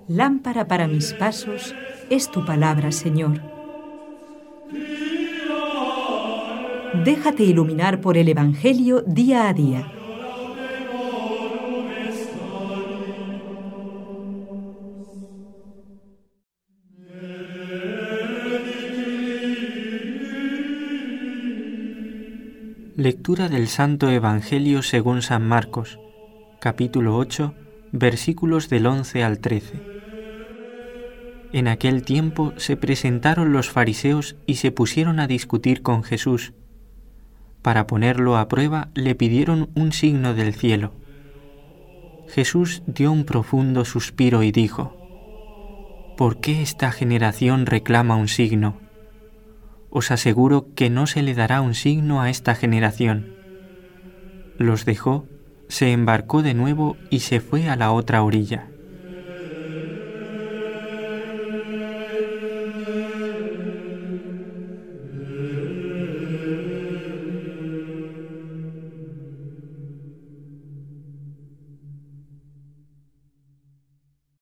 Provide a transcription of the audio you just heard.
Lámpara para mis pasos es tu palabra, Señor. Déjate iluminar por el Evangelio día a día. Lectura del Santo Evangelio según San Marcos, capítulo 8, versículos del 11 al 13. En aquel tiempo se presentaron los fariseos y se pusieron a discutir con Jesús. Para ponerlo a prueba le pidieron un signo del cielo. Jesús dio un profundo suspiro y dijo: ¿Por qué esta generación reclama un signo? Os aseguro que no se le dará un signo a esta generación. Los dejó, se embarcó de nuevo y se fue a la otra orilla.